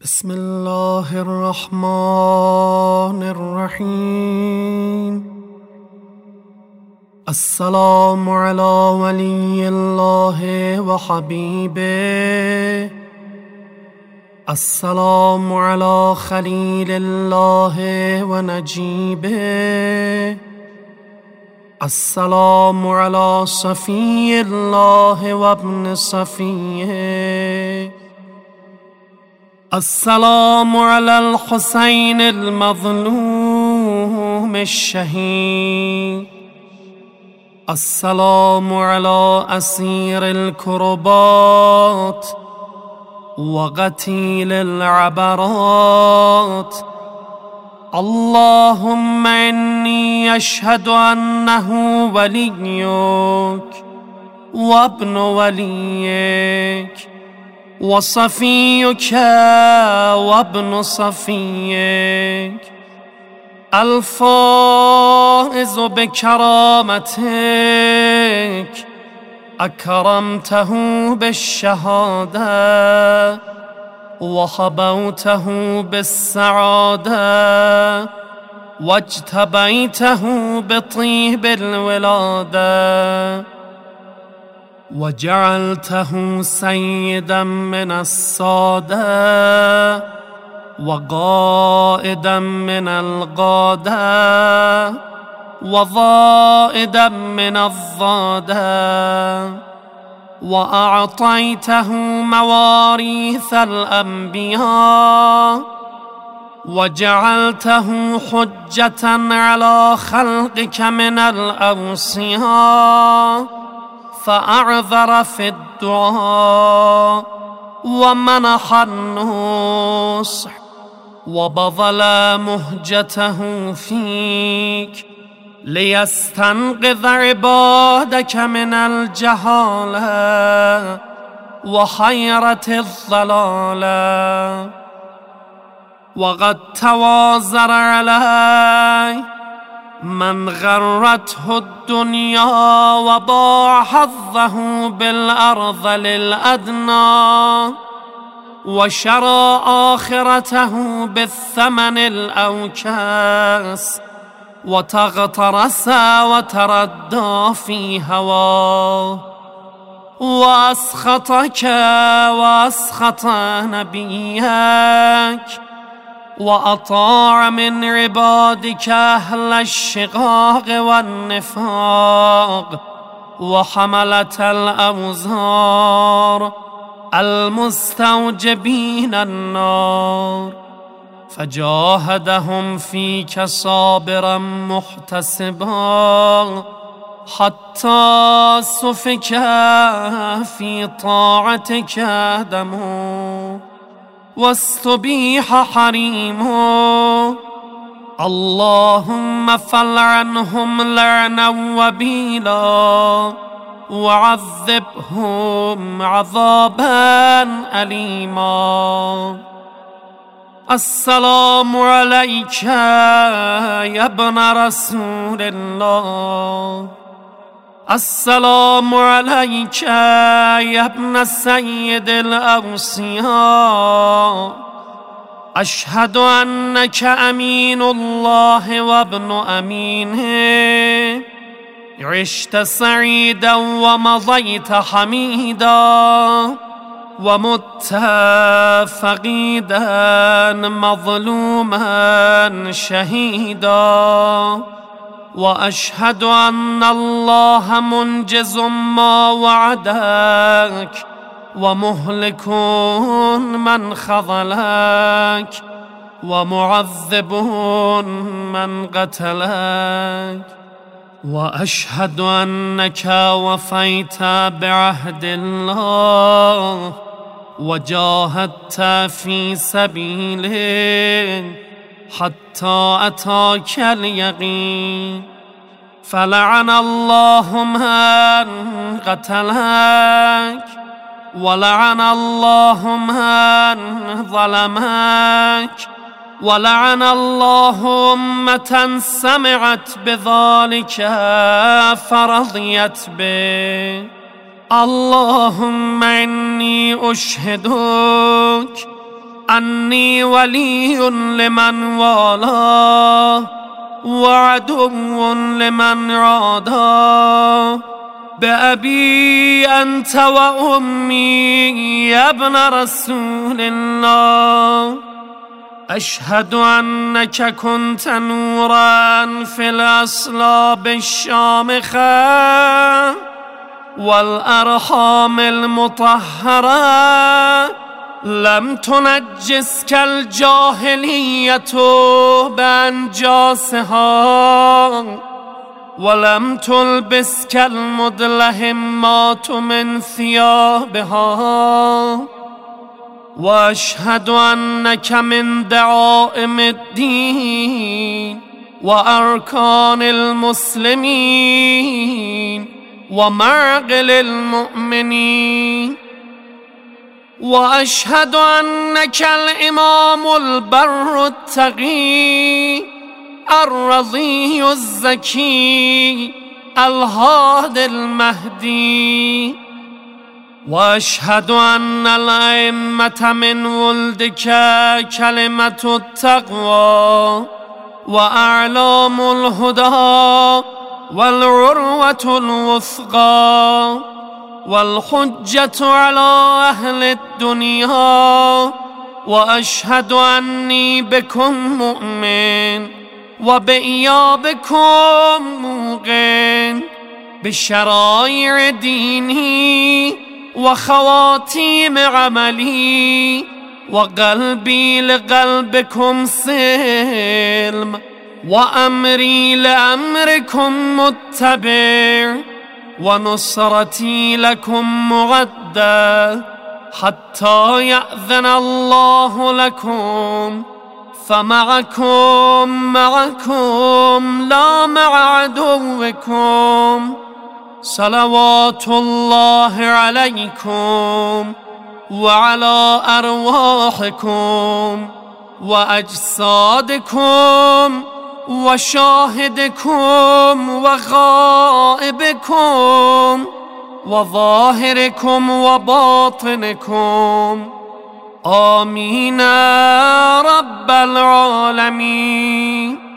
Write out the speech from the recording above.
بسم الله الرحمن الرحيم. السلام على ولي الله وحبيبه، السلام على خليل الله ونجيبه، السلام على صفي الله وابن صفيه، السلام على الحسين المظلوم الشهيد، السلام على أسير الكربات وقتيل العبرات. اللهم إني أشهد أنه وليك وابن وليك وصفيك وابن صفيك، الفائز بكرامتك، أكرمته بالشهادة وحبوته بالسعادة واجتبيته بطيب الولادة وجعلته سيدا من السادة وقائدا من القادة وضائدا من الضادة، وأعطيته مواريث الأنبياء وجعلته حجة على خلقك من الأوصياء، فأعذر في الدعاء ومنح النصح وبذل مهجته فيك ليستنقذ عبادك من الجهالة وحيرة الضلالة. وقد توازر علي من غرته الدنيا وضاع حظه بالأرض للأدنى وشرى آخرته بالثمن الأوكاس وتغطرس وتردى في هواه، وأسخطك وأسخط نبيك وأطاع من عبادك أهل الشقاق والنفاق وحملة الأوزار المستوجبين النار، فجاهدهم فيك صابرا محتسبا حتى سفك في طاعتك دمه واستبيح حريمه. اللهم فلعنهم لعنا وبيلا وعذبهم عذابا أليما. السلام عليك يا ابن رسول الله، السلام عليك يا ابن سيد الأوصياء، أشهد أنك أمين الله وابن أمينه، عشت سعيدا ومضيت حميدا ومت فقيدا مظلوما شهيدا، وأشهد أن الله منجز ما وعدك ومهلك من خذلك ومعذب من قتلك، وأشهد أنك وفيت بعهد الله وجاهدت في سبيله حتى أتاك اليقين، فلعن الله من قتلك ولعن الله من ظلمك ولعن الله أمة سمعت بذلك فرضيت به. اللهم إني أشهدك أني ولي لمن والاه وعدو لمن عاداه بأبي أنت وأمي يا ابن رسول الله أشهد أنك كنت نورا في الأصلاب الشامخة والأرحام المطهرة لم تنجسك الجاهلية بأنجاسها ولم تلبسك المدلهمات من ثيابها وأشهد أنك من دعائم الدين وأركان المسلمين ومعقل المؤمنين وأشهد أنك الإمام البر التقي الرضي الزكي الهادي المهدي وأشهد أن الأئمة من ولدك كلمة التقوى وأعلام الهدى والعروة الوثقى والحجة على أهل الدنيا وأشهد أني بكم مؤمن وبإيابكم موقن بشرائع ديني وخواتيم عملي وقلبي لقلبكم سلم وأمري لأمركم متبع ونصرتي لكم مغدى حتى يأذن الله لكم فمعكم لا مع عدوكم صلوات الله عليكم وعلى أرواحكم وأجسادكم وشاهدكم وغائبكم وظاهركم وباطنكم آمين رب العالمين.